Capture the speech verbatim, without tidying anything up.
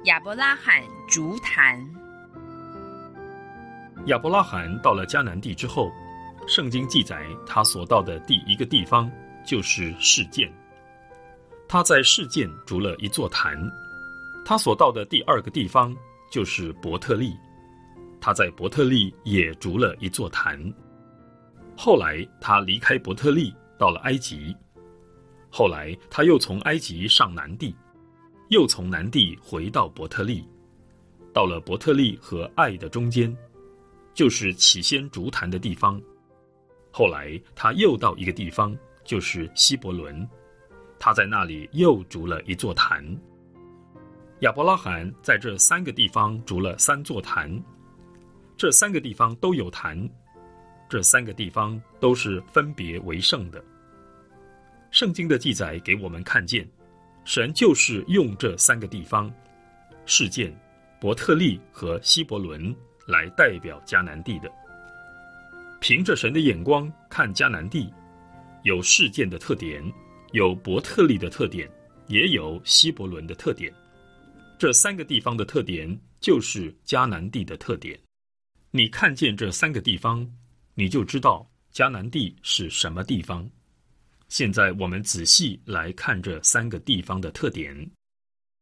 亚伯拉罕筑坛。 亚伯拉罕到了迦南地之后，圣经记载他所到的第一个地方就是示剑。他在示剑筑了一座坛。他所到的第二个地方就是伯特利。他在伯特利也筑了一座坛。后来他离开伯特利到了埃及。后来他又从埃及上南地，又从南地回到伯特利，到了伯特利和爱的中间，就是起先筑坛的地方。后来他又到一个地方，就是希伯伦，他在那里又筑了一座坛。亚伯拉罕在这三个地方筑了三座坛，这三个地方都有坛，这三个地方都是分别为圣的。圣经的记载给我们看见，神就是用这三个地方示剑、伯特利和希伯伦来代表迦南地的。凭着神的眼光看迦南地，有示剑的特点，有伯特利的特点，也有希伯伦的特点。这三个地方的特点就是迦南地的特点。你看见这三个地方，你就知道迦南地是什么地方。现在我们仔细来看这三个地方的特点。